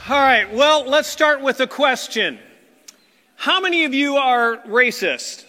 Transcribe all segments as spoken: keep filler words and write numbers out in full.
All right, well, let's start with a question. How many of you are racist?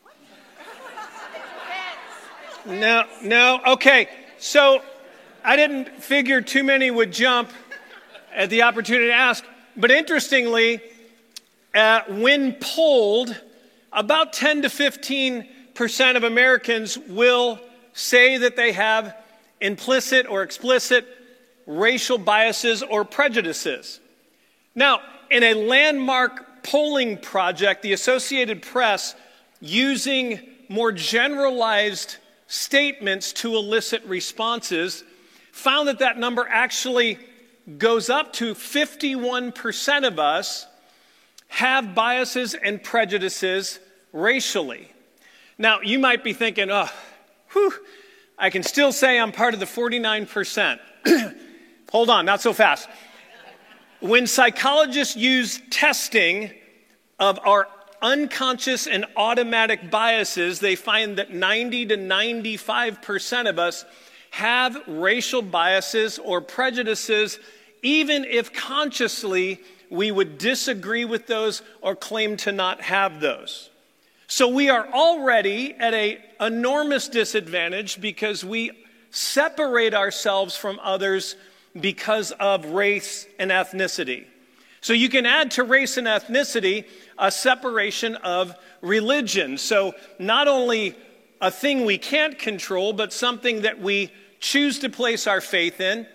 No, no, okay. So I didn't figure too many would jump at the opportunity to ask. But interestingly, uh, when polled, about ten to fifteen percent of Americans will say that they have implicit or explicit racial biases or prejudices. Now, in a landmark polling project, the Associated Press, using more generalized statements to elicit responses, found that that number actually goes up to fifty-one percent of us have biases and prejudices racially. Now, you might be thinking, oh, whew, I can still say I'm part of the forty-nine percent. Hold on, not so fast. When psychologists use testing of our unconscious and automatic biases, they find that ninety to ninety-five percent of us have racial biases or prejudices, even if consciously we would disagree with those or claim to not have those. So we are already at an enormous disadvantage because we separate ourselves from others because of race and ethnicity. So you can add to race and ethnicity a separation of religion. So not only a thing we can't control, but something that we choose to place our faith in.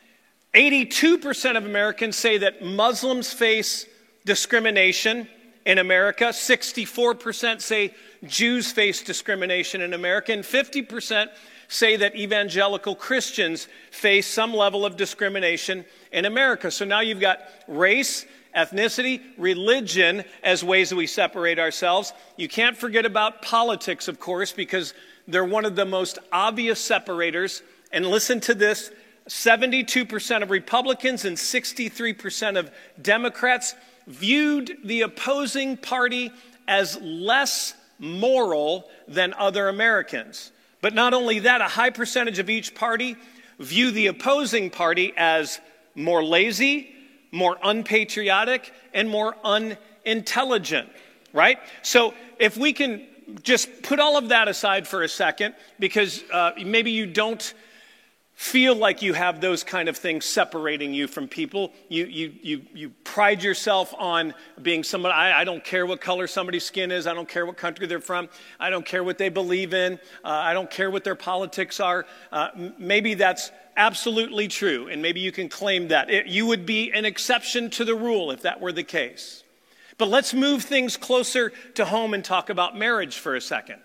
eighty-two percent of Americans say that Muslims face discrimination in America. sixty-four percent say Jews face discrimination in America. And fifty percent say that evangelical Christians face some level of discrimination in America. So now you've got race, ethnicity, religion as ways that we separate ourselves. You can't forget about politics, of course, because they're one of the most obvious separators. And listen to this, seventy-two percent of Republicans and sixty-three percent of Democrats viewed the opposing party as less moral than other Americans. But not only that, a high percentage of each party view the opposing party as more lazy, more unpatriotic, and more unintelligent, right? So if we can just put all of that aside for a second, because uh, maybe you don't feel like you have those kind of things separating you from people. You you you you pride yourself on being somebody. I, I don't care what color somebody's skin is. I don't care what country they're from. I don't care what they believe in. Uh, I don't care what their politics are. Uh, m- maybe that's absolutely true, and maybe you can claim that. It, you would be an exception to the rule if that were the case. But let's move things closer to home and talk about marriage for a second.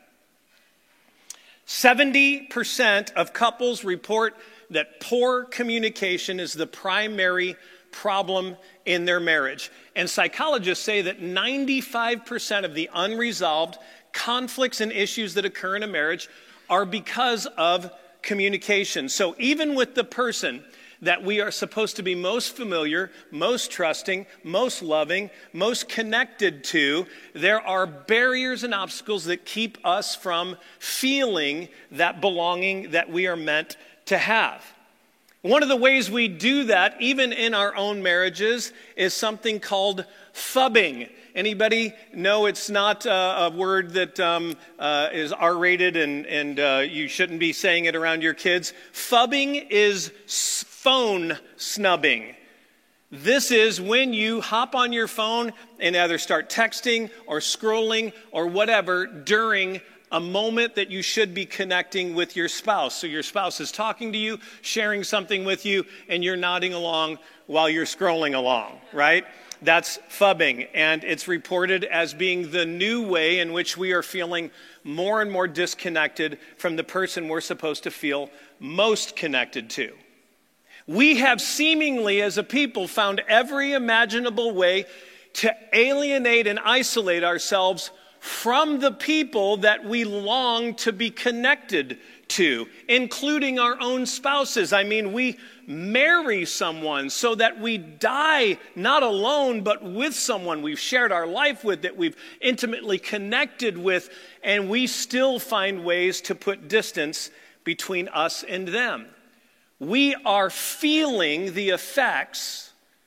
seventy percent of couples report that poor communication is the primary problem in their marriage. And psychologists say that ninety-five percent of the unresolved conflicts and issues that occur in a marriage are because of communication. So even with the person that we are supposed to be most familiar, most trusting, most loving, most connected to, there are barriers and obstacles that keep us from feeling that belonging that we are meant to have. One of the ways we do that, even in our own marriages, is something called phubbing. Anybody know it's not uh, a word that um, uh, is R-rated and, and uh, you shouldn't be saying it around your kids? Phubbing is phone snubbing. This is when you hop on your phone and either start texting or scrolling or whatever during a moment that you should be connecting with your spouse. So your spouse is talking to you, sharing something with you, and you're nodding along while you're scrolling along, right? That's phubbing, and it's reported as being the new way in which we are feeling more and more disconnected from the person we're supposed to feel most connected to. We have seemingly, as a people, found every imaginable way to alienate and isolate ourselves from the people that we long to be connected to, including our own spouses. I mean, we marry someone so that we die not alone, but with someone we've shared our life with, that we've intimately connected with, and we still find ways to put distance between us and them. We are feeling the effects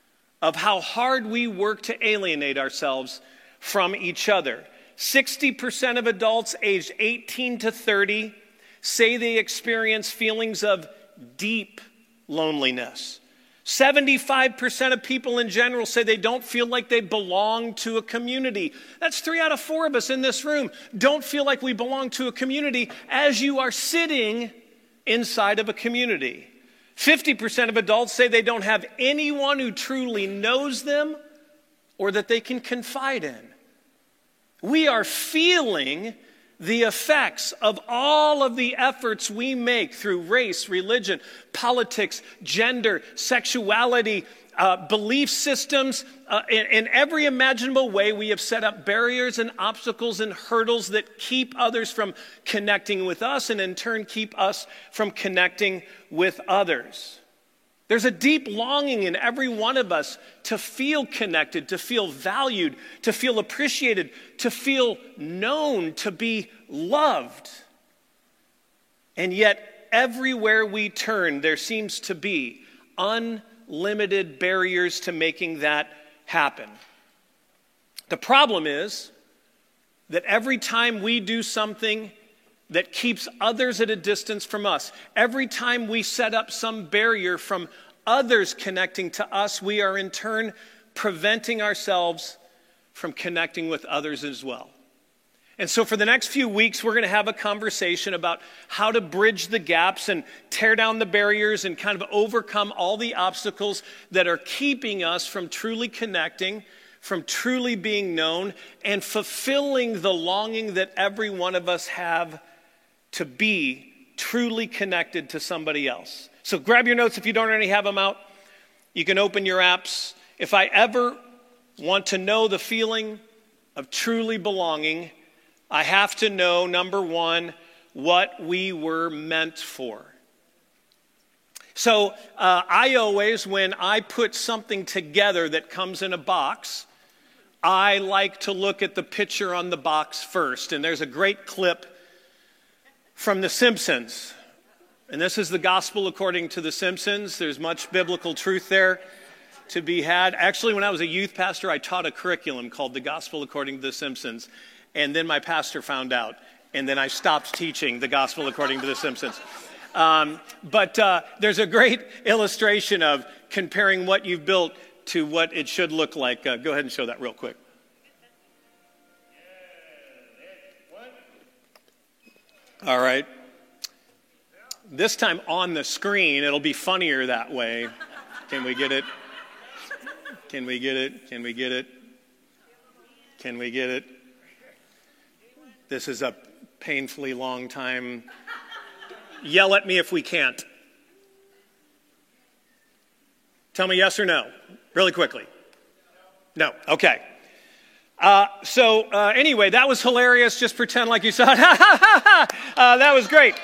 of how hard we work to alienate ourselves from each other. sixty percent of adults aged eighteen to thirty say they experience feelings of deep loneliness. seventy-five percent of people in general say they don't feel like they belong to a community. That's three out of four of us in this room don't feel like we belong to a community as you are sitting inside of a community. fifty percent of adults say they don't have anyone who truly knows them or that they can confide in. We are feeling the effects of all of the efforts we make through race, religion, politics, gender, sexuality, uh, belief systems. Uh, in, in every imaginable way, we have set up barriers and obstacles and hurdles that keep others from connecting with us and in turn keep us from connecting with others. There's a deep longing in every one of us to feel connected, to feel valued, to feel appreciated, to feel known, to be loved. And yet, everywhere we turn, there seems to be unlimited barriers to making that happen. The problem is that every time we do something that keeps others at a distance from us, every time we set up some barrier from others connecting to us, we are in turn preventing ourselves from connecting with others as well. And so for the next few weeks, we're going to have a conversation about how to bridge the gaps and tear down the barriers and kind of overcome all the obstacles that are keeping us from truly connecting, from truly being known, and fulfilling the longing that every one of us have to be truly connected to somebody else. So grab your notes if you don't already have them out. You can open your apps. If I ever want to know the feeling of truly belonging, I have to know, number one, what we were meant for. So uh, I always, when I put something together that comes in a box, I like to look at the picture on the box first. And there's a great clip from The Simpsons. And this is the gospel according to The Simpsons. There's much biblical truth there to be had. Actually, when I was a youth pastor, I taught a curriculum called The Gospel According to The Simpsons. And then my pastor found out. And then I stopped teaching the gospel according to The Simpsons. Um, but uh, there's a great illustration of comparing what you've built to what it should look like. Uh, go ahead and show that real quick. All right. This time on the screen, it'll be funnier that way. Can we get it? Can we get it? Can we get it? Can we get it? This is a painfully long time. Yell at me if we can't. Tell me yes or no, really quickly. No, okay. Uh, so uh, anyway, that was hilarious. Just pretend like you saw it. uh, that was great.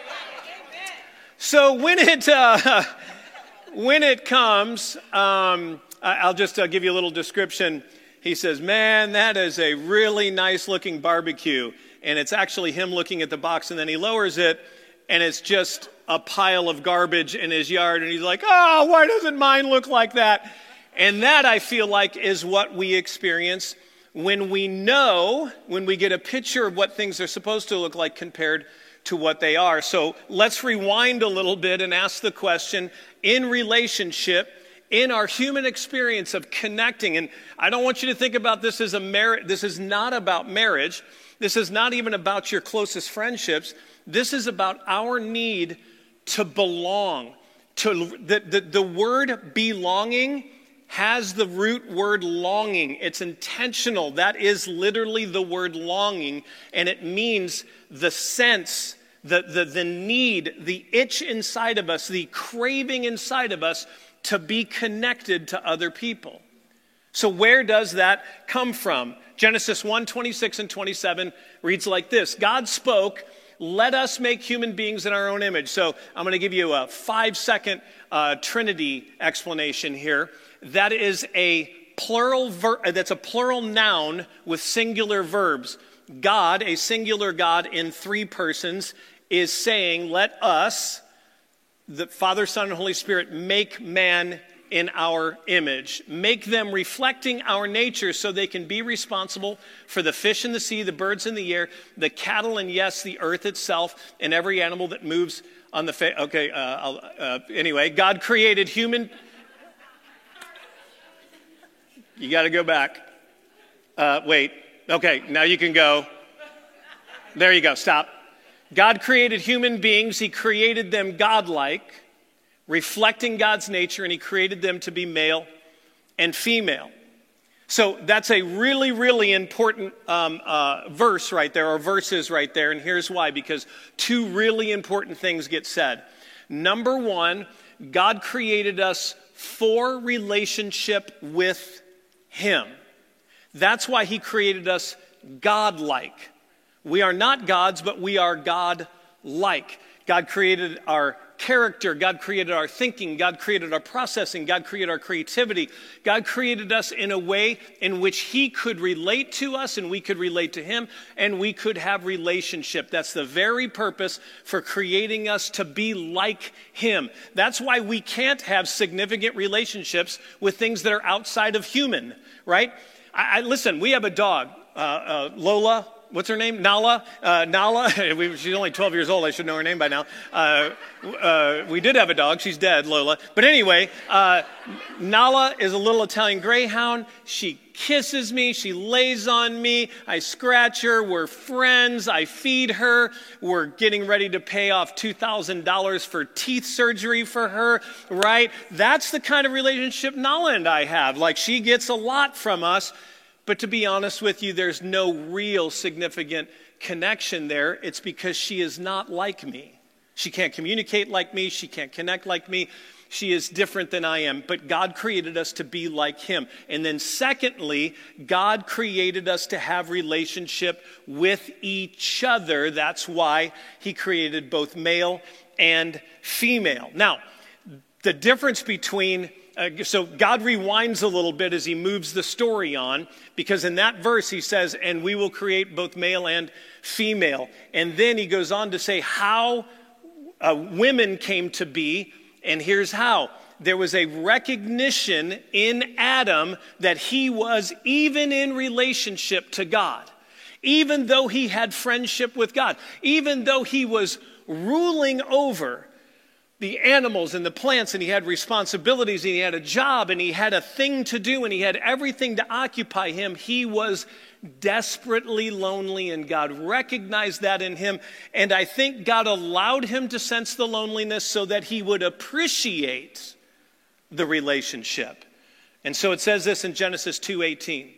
So when it uh, when it comes, um, I'll just uh, give you a little description. He says, "Man, that is a really nice looking barbecue," and it's actually him looking at the box, and then he lowers it, and it's just a pile of garbage in his yard, and he's like, "Oh, why doesn't mine look like that?" And that, I feel like, is what we experience when we know, when we get a picture of what things are supposed to look like compared to what they are. So let's rewind a little bit and ask the question, in relationship, in our human experience of connecting, and I don't want you to think about this as a marriage. This is not about marriage. This is not even about your closest friendships. This is about our need to belong. To the, the, the word belonging has the root word longing. It's intentional. That is literally the word longing, and it means the sense, the, the, the need, the itch inside of us, the craving inside of us to be connected to other people. So where does that come from? Genesis one, twenty-six and twenty-seven reads like this. God spoke, "Let us make human beings in our own image." So I'm going to give you a five-second uh, Trinity explanation here. That is a plural ver- that's a plural noun with singular verbs. God, a singular God in three persons, is saying, "Let us," the Father, Son, and Holy Spirit, "make man in our image. Make them reflecting our nature so they can be responsible for the fish in the sea, the birds in the air, the cattle, and yes, the earth itself, and every animal that moves on the face. Okay, uh, I'll, uh, anyway, God created human. You got to go back. Uh, wait. Okay, now you can go. There you go. Stop. God created human beings. He created them godlike, reflecting God's nature, and he created them to be male and female. So that's a really, really important um, uh, verse right there, or verses right there, and here's why. Because two really important things get said. Number one, God created us for relationship with him. That's why he created us godlike. We are not gods, but we are God-like. God created our character. God created our thinking. God created our processing. God created our creativity. God created us in a way in which he could relate to us and we could relate to him and we could have relationship. That's the very purpose for creating us to be like him. That's why we can't have significant relationships with things that are outside of human, right? I, I listen, we have a dog, uh, uh, Lola. What's her name? Nala. Uh, Nala. we, she's only twelve years old. I should know her name by now. Uh, uh, we did have a dog. She's dead, Lola. But anyway, uh, Nala is a little Italian greyhound. She kisses me. She lays on me. I scratch her. We're friends. I feed her. We're getting ready to pay off two thousand dollars for teeth surgery for her, right? That's the kind of relationship Nala and I have. Like, she gets a lot from us. But to be honest with you, there's no real significant connection there. It's because she is not like me. She can't communicate like me. She can't connect like me. She is different than I am. But God created us to be like him. And then secondly, God created us to have relationship with each other. That's why he created both male and female. Now, the difference between Uh, so God rewinds a little bit as he moves the story on, because in that verse he says, and we will create both male and female. And then he goes on to say how uh, women came to be, and here's how. There was a recognition in Adam that he was even in relationship to God, even though he had friendship with God, even though he was ruling over the animals and the plants, and he had responsibilities, and he had a job, and he had a thing to do, and he had everything to occupy him. He was desperately lonely, and God recognized that in him. And I think God allowed him to sense the loneliness so that he would appreciate the relationship. And so it says this in Genesis two eighteen.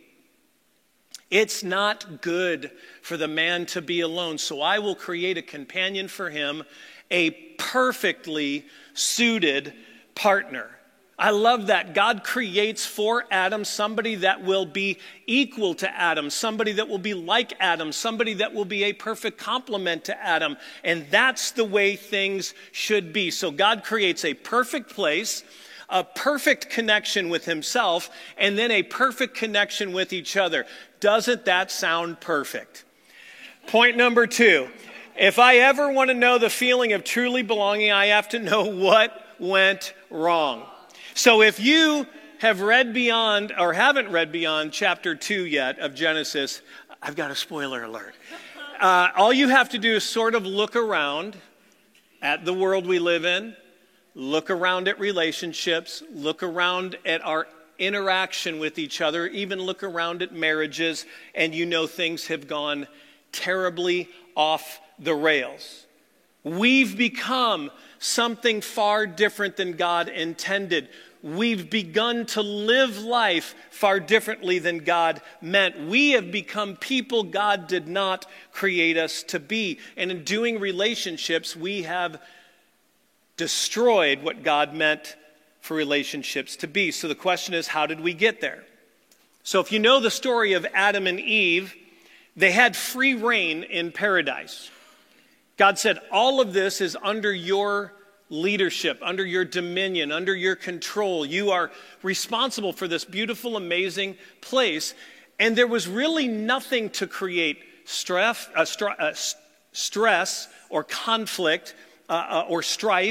It's not good for the man to be alone, so I will create a companion for him, a perfectly suited partner. I love that. God creates for Adam somebody that will be equal to Adam, somebody that will be like Adam, somebody that will be a perfect complement to Adam. And that's the way things should be. So God creates a perfect place, a perfect connection with himself, and then a perfect connection with each other. Doesn't that sound perfect? Point number two. If I ever want to know the feeling of truly belonging, I have to know what went wrong. So if you have read beyond, or haven't read beyond chapter two yet of Genesis, I've got a spoiler alert. Uh, all you have to do is sort of look around at the world we live in, look around at relationships, look around at our interaction with each other, even look around at marriages, and you know things have gone terribly off the rails. We've become something far different than God intended. We've begun to live life far differently than God meant. We have become people God did not create us to be. And in doing relationships, we have destroyed what God meant for relationships to be. So the question is, how did we get there? So if you know the story of Adam and Eve, they had free reign in paradise. God said, all of this is under your leadership, under your dominion, under your control. You are responsible for this beautiful, amazing place. And there was really nothing to create stress, uh, str- uh, stress or conflict uh, uh, or strife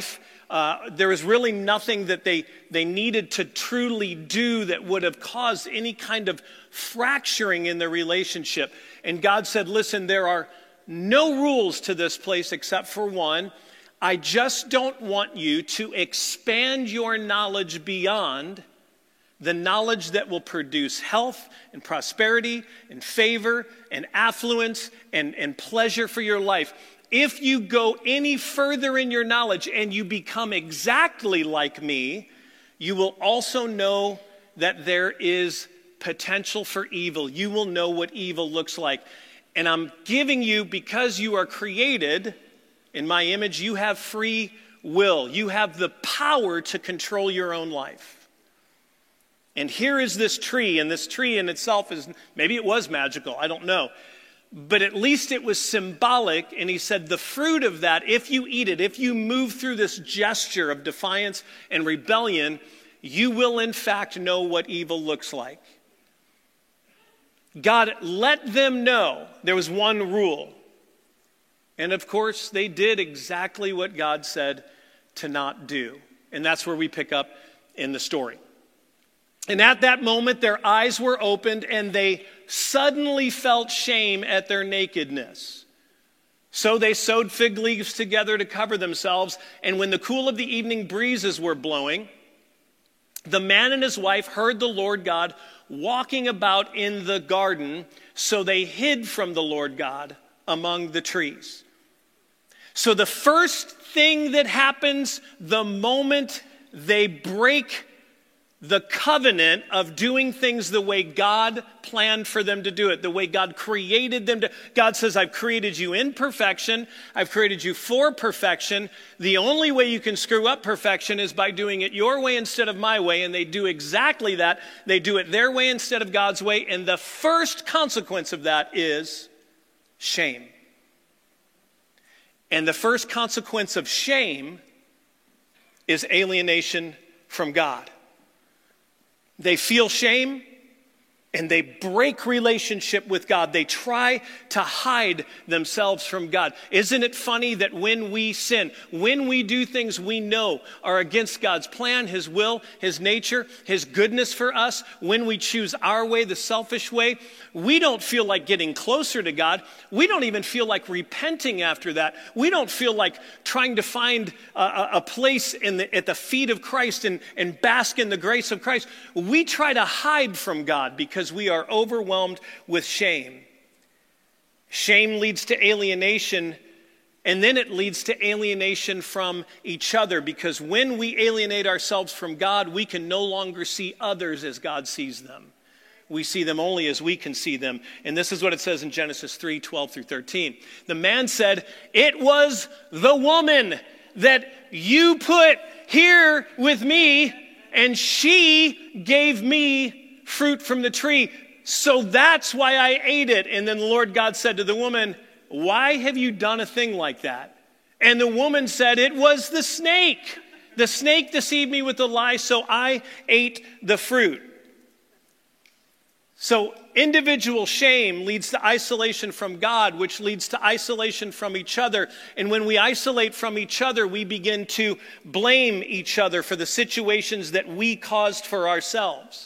Uh, there was really nothing that they, they needed to truly do that would have caused any kind of fracturing in their relationship. And God said, listen, there are no rules to this place except for one. I just don't want you to expand your knowledge beyond the knowledge that will produce health and prosperity and favor and affluence and, and pleasure for your life. If you go any further in your knowledge and you become exactly like me, you will also know that there is potential for evil. You will know what evil looks like. And I'm giving you, because you are created in my image, you have free will. You have the power to control your own life. And here is this tree, and this tree in itself is, maybe it was magical, I don't know. But at least it was symbolic, and he said the fruit of that, if you eat it, if you move through this gesture of defiance and rebellion, you will in fact know what evil looks like. God let them know there was one rule. And of course, they did exactly what God said to not do. And that's where we pick up in the story. And at that moment, their eyes were opened and they suddenly felt shame at their nakedness. So they sewed fig leaves together to cover themselves. And when the cool of the evening breezes were blowing, the man and his wife heard the Lord God walking about in the garden. So they hid from the Lord God among the trees. So the first thing that happens the moment they break the covenant of doing things the way God planned for them to do it, the way God created them to. God says, I've created you in perfection. I've created you for perfection. The only way you can screw up perfection is by doing it your way instead of my way. And they do exactly that. They do it their way instead of God's way. And the first consequence of that is shame. And the first consequence of shame is alienation from God. They feel shame and they break relationship with God. They try to hide themselves from God. Isn't it funny that when we sin, when we do things we know are against God's plan, His will, His nature, His goodness for us, when we choose our way, the selfish way, we don't feel like getting closer to God. We don't even feel like repenting after that. We don't feel like trying to find a, a place in the, at the feet of Christ and, and bask in the grace of Christ. We try to hide from God because Because we are overwhelmed with shame. Shame leads to alienation, and then it leads to alienation from each other, because when we alienate ourselves from God, we can no longer see others as God sees them. We see them only as we can see them. And this is what it says in Genesis three, twelve through thirteen. The man said, "It was the woman that you put here with me, and she gave me fruit from the tree. So that's why I ate it." And then the Lord God said to the woman, "Why have you done a thing like that?" And the woman said, "It was the snake. The snake deceived me with a lie, so I ate the fruit." So individual shame leads to isolation from God, which leads to isolation from each other. And when we isolate from each other, we begin to blame each other for the situations that we caused for ourselves.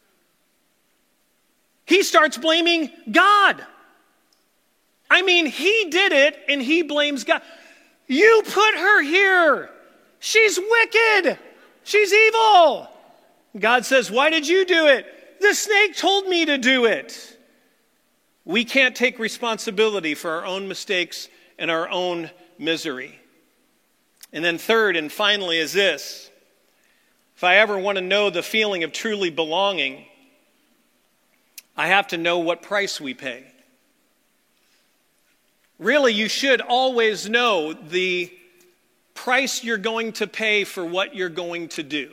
He starts blaming God. I mean, he did it and he blames God. You put her here. She's wicked. She's evil. God says, "Why did you do it?" "The snake told me to do it." We can't take responsibility for our own mistakes and our own misery. And then third and finally is this. If I ever want to know the feeling of truly belonging, I have to know what price we pay. Really, you should always know the price you're going to pay for what you're going to do.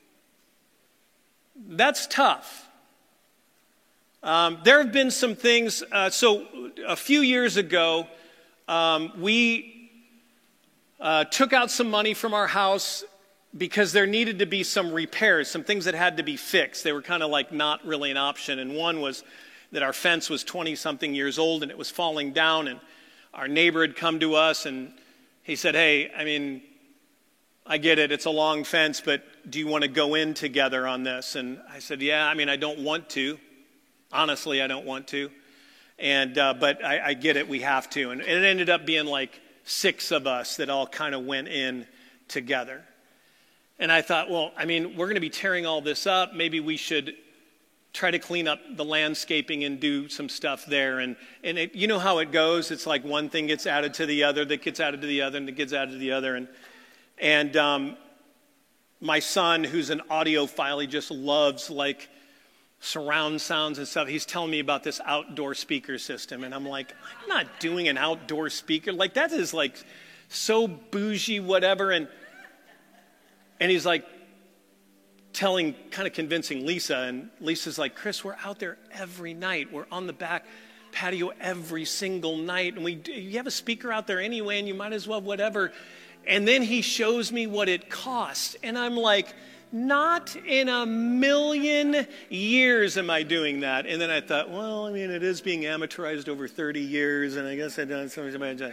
That's tough. Um, there have been some things. Uh, so a few years ago, um, we uh, took out some money from our house because there needed to be some repairs, some things that had to be fixed. They were kind of like not really an option. And one was that our fence was twenty-something years old and it was falling down. And our neighbor had come to us and he said, "Hey, I mean, I get it, it's a long fence, but do you want to go in together on this? And I said, yeah, I mean, I don't want to. Honestly, I don't want to. And uh, but I, I get it, we have to. And it ended up being like six of us that all kind of went in together. And I thought, well, I mean, we're going to be tearing all this up. Maybe we should try to clean up the landscaping and do some stuff there. And, and it, you know how it goes. It's like one thing gets added to the other, that gets added to the other, and that gets added to the other. And, and um, my son, who's an audiophile, he just loves like surround sounds and stuff. He's telling me about this outdoor speaker system. And I'm like, I'm not doing an outdoor speaker. Like, that is like so bougie, whatever. And, and he's like, telling, kind of convincing Lisa, and Lisa's like, Chris, we're out there every night. We're on the back patio every single night, and we you have a speaker out there anyway, and you might as well whatever. And then he shows me what it costs, and I'm like, not in a million years am I doing that. And then I thought, well, I mean, it is being amortized over thirty years, and I guess I've done something.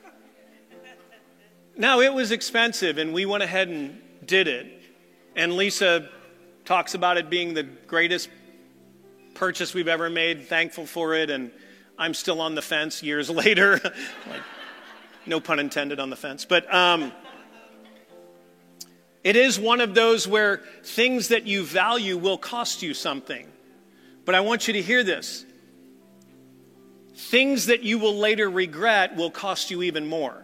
Now, it was expensive, and we went ahead and did it. And Lisa talks about it being the greatest purchase we've ever made, thankful for it, and I'm still on the fence years later. Like, no pun intended on the fence. But um, it is one of those where things that you value will cost you something. But I want you to hear this. Things that you will later regret will cost you even more.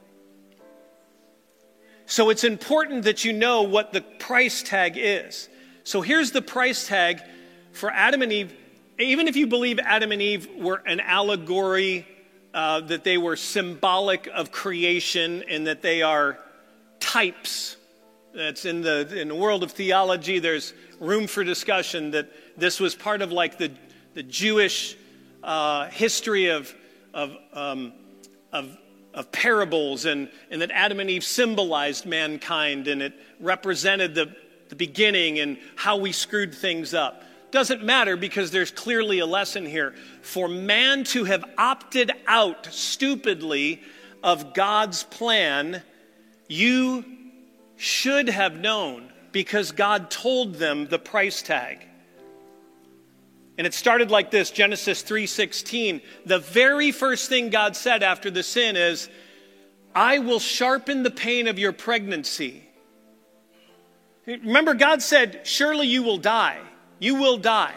So it's important that you know what the price tag is. So here's the price tag for Adam and Eve. Even if you believe Adam and Eve were an allegory, uh, that they were symbolic of creation and that they are types. That's in the in the world of theology, there's room for discussion that this was part of like the, the Jewish uh, history of, of, um, of of parables, and, and that Adam and Eve symbolized mankind, and it represented the, the beginning and how we screwed things up. Doesn't matter, because there's clearly a lesson here. For man to have opted out stupidly of God's plan, you should have known, because God told them the price tag. And it started like this, Genesis three sixteen. The very first thing God said after the sin is, I will sharpen the pain of your pregnancy. Remember, God said, surely you will die. You will die.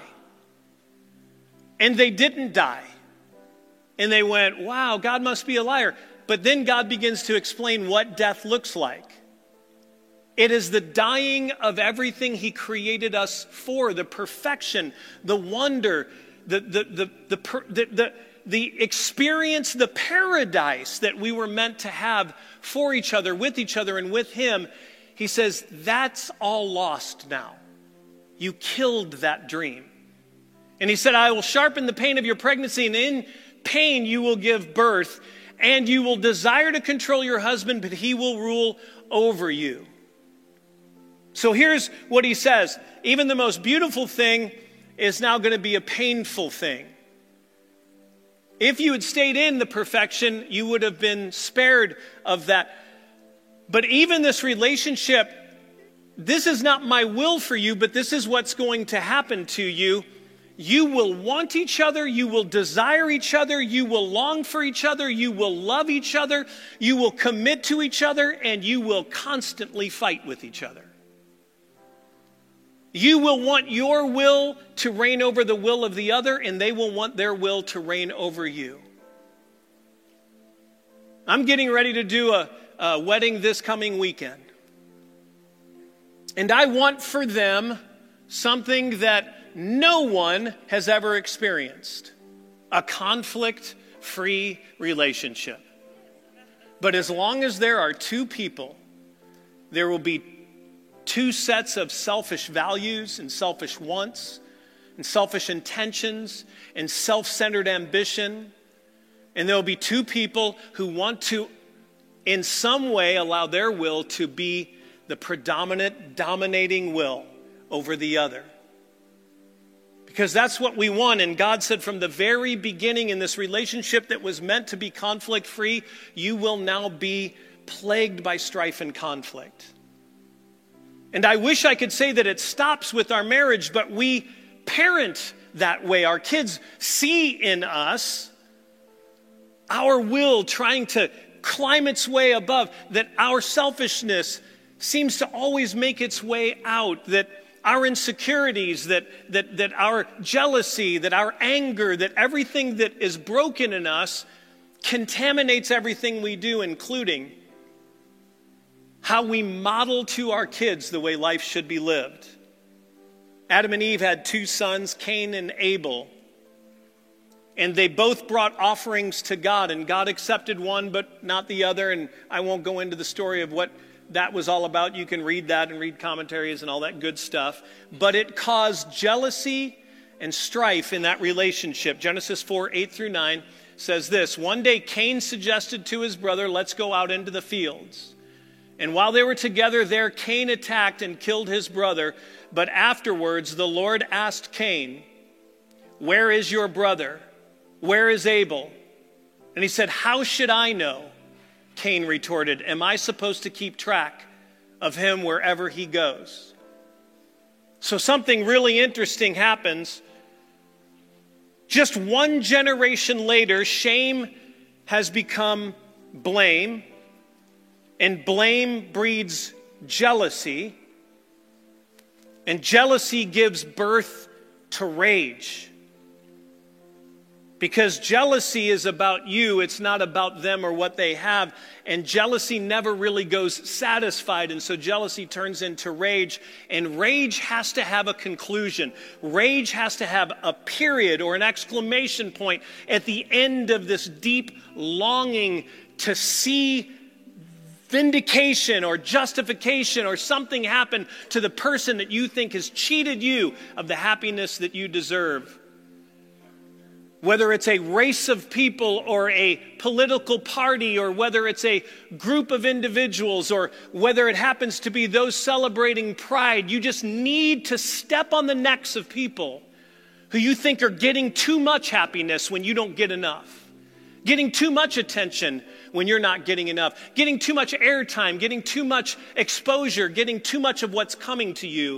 And they didn't die. And they went, wow, God must be a liar. But then God begins to explain what death looks like. It is the dying of everything he created us for, the perfection, the wonder, the, the, the, the, the, the, the experience, the paradise that we were meant to have for each other, with each other, and with him. He says, that's all lost now. You killed that dream. And he said, I will sharpen the pain of your pregnancy, and in pain you will give birth, and you will desire to control your husband, but he will rule over you. So here's what he says. Even the most beautiful thing is now going to be a painful thing. If you had stayed in the perfection, you would have been spared of that. But even this relationship, this is not my will for you, but this is what's going to happen to you. You will want each other. You will desire each other. You will long for each other. You will love each other. You will commit to each other, and you will constantly fight with each other. You will want your will to reign over the will of the other, and they will want their will to reign over you. I'm getting ready to do a, a wedding this coming weekend. And I want for them something that no one has ever experienced. A conflict-free relationship. But as long as there are two people, there will be two sets of selfish values and selfish wants and selfish intentions and self-centered ambition. And there will be two people who want to, in some way, allow their will to be the predominant, dominating will over the other. Because that's what we want. And God said from the very beginning, in this relationship that was meant to be conflict-free, you will now be plagued by strife and conflict. And I wish I could say that it stops with our marriage, but we parent that way. Our kids see in us our will trying to climb its way above, that our selfishness seems to always make its way out, that our insecurities, that, that, that our jealousy, that our anger, that everything that is broken in us contaminates everything we do, including how we model to our kids the way life should be lived. Adam and Eve had two sons, Cain and Abel. And they both brought offerings to God, and God accepted one but not the other. And I won't go into the story of what that was all about. You can read that and read commentaries and all that good stuff. But it caused jealousy and strife in that relationship. Genesis four, eight through nine says this: One day Cain suggested to his brother, let's go out into the fields. And while they were together there, Cain attacked and killed his brother. But afterwards the Lord asked Cain, where is your brother? Where is Abel? And he said, how should I know? Cain retorted, am I supposed to keep track of him wherever he goes? So something really interesting happens. Just one generation later, shame has become blame, and blame breeds jealousy, and jealousy gives birth to rage. Because jealousy is about you, it's not about them or what they have. And jealousy never really goes satisfied. And so jealousy turns into rage. And rage has to have a conclusion. Rage has to have a period or an exclamation point at the end of this deep longing to see vindication or justification or something happen to the person that you think has cheated you of the happiness that you deserve. Whether it's a race of people or a political party, or whether it's a group of individuals, or whether it happens to be those celebrating pride, you just need to step on the necks of people who you think are getting too much happiness when you don't get enough. Getting too much attention when you're not getting enough. Getting too much airtime, getting too much exposure, getting too much of what's coming to you.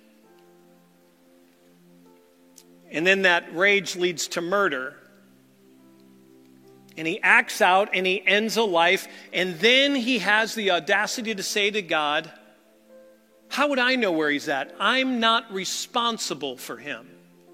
And then that rage leads to murder. And he acts out and he ends a life. And then he has the audacity to say to God, how would I know where he's at? I'm not responsible for him.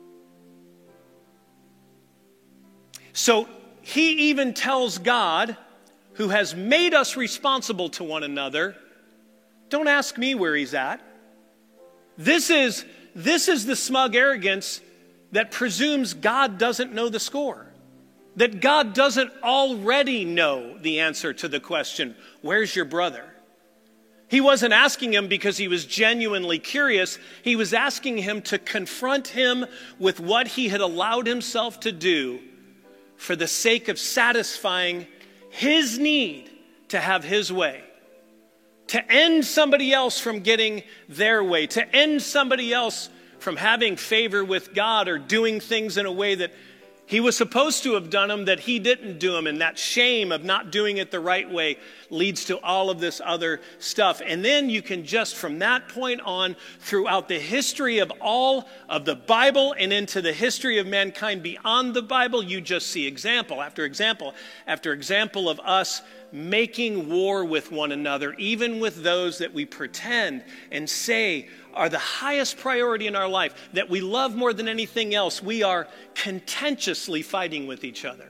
So he even tells God, who has made us responsible to one another, don't ask me where he's at. This is, this is the smug arrogance that presumes God doesn't know the score. That God doesn't already know the answer to the question, where's your brother? He wasn't asking him because he was genuinely curious. He was asking him to confront him with what he had allowed himself to do for the sake of satisfying his need to have his way. To end somebody else from getting their way. To end somebody else from having favor with God or doing things in a way that he was supposed to have done them, that he didn't do them. And that shame of not doing it the right way leads to all of this other stuff. And then you can just, from that point on, throughout the history of all of the Bible and into the history of mankind beyond the Bible, you just see example after example after example of us making war with one another, even with those that we pretend and say are the highest priority in our life, that we love more than anything else. We are contentiously fighting with each other,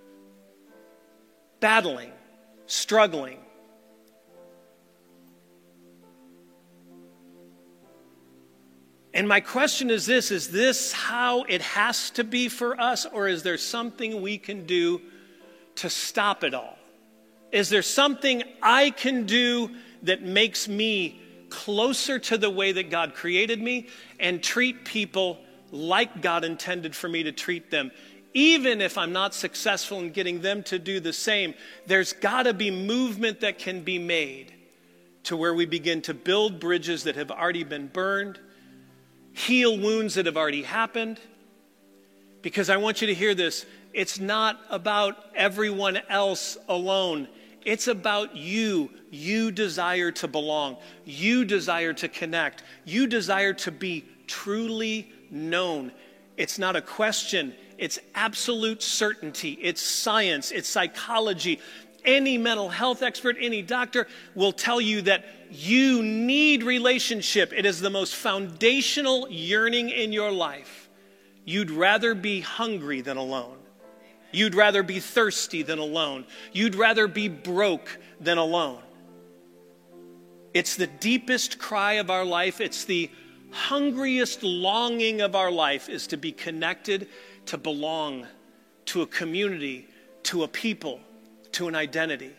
battling, struggling. And my question is this, is this how it has to be for us, or is there something we can do to stop it all? Is there something I can do that makes me closer to the way that God created me and treat people like God intended for me to treat them? Even if I'm not successful in getting them to do the same, there's got to be movement that can be made to where we begin to build bridges that have already been burned, heal wounds that have already happened. Because I want you to hear this, it's not about everyone else alone. It's about you. You desire to belong. You desire to connect. You desire to be truly known. It's not a question. It's absolute certainty. It's science. It's psychology. Any mental health expert, any doctor will tell you that you need relationship. It is the most foundational yearning in your life. You'd rather be hungry than alone. You'd rather be thirsty than alone. You'd rather be broke than alone. It's the deepest cry of our life. It's the hungriest longing of our life, is to be connected, to belong to a community, to a people, to an identity.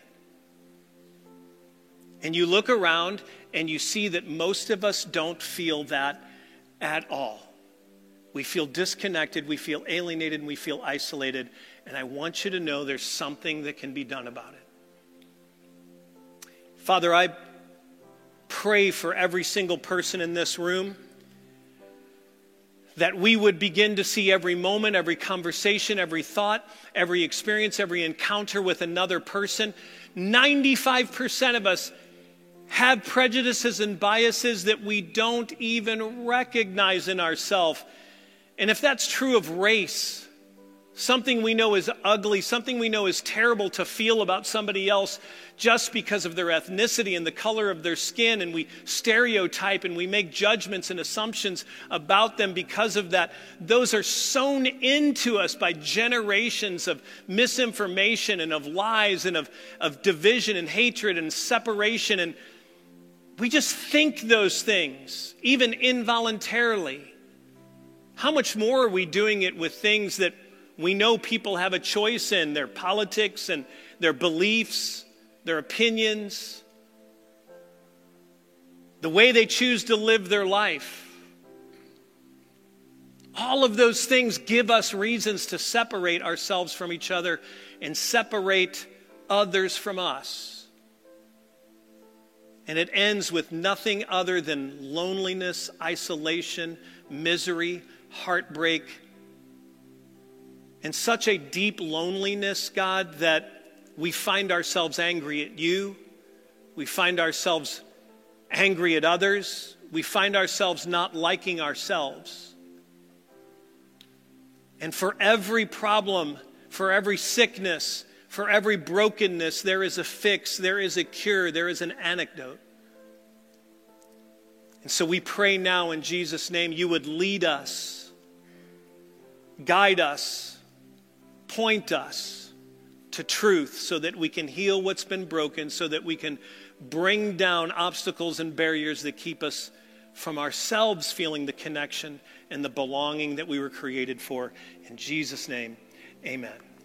And you look around and you see that most of us don't feel that at all. We feel disconnected, we feel alienated, and we feel isolated. And I want you to know there's something that can be done about it. Father, I pray for every single person in this room that we would begin to see every moment, every conversation, every thought, every experience, every encounter with another person. ninety-five percent of us have prejudices and biases that we don't even recognize in ourselves. And if that's true of race, something we know is ugly, something we know is terrible to feel about somebody else just because of their ethnicity and the color of their skin, and we stereotype and we make judgments and assumptions about them because of that, those are sown into us by generations of misinformation and of lies and of, of division and hatred and separation. And we just think those things, even involuntarily. How much more are we doing it with things that we know people have a choice in, their politics and their beliefs, their opinions, the way they choose to live their life? All of those things give us reasons to separate ourselves from each other and separate others from us. And it ends with nothing other than loneliness, isolation, misery, heartbreak, and such a deep loneliness, God, that we find ourselves angry at you. We find ourselves angry at others. We find ourselves not liking ourselves. And for every problem, for every sickness, for every brokenness, there is a fix, there is a cure, there is an antidote. And so we pray now in Jesus' name, you would lead us, guide us, point us to truth so that we can heal what's been broken, so that we can bring down obstacles and barriers that keep us from ourselves feeling the connection and the belonging that we were created for. In Jesus' name, amen.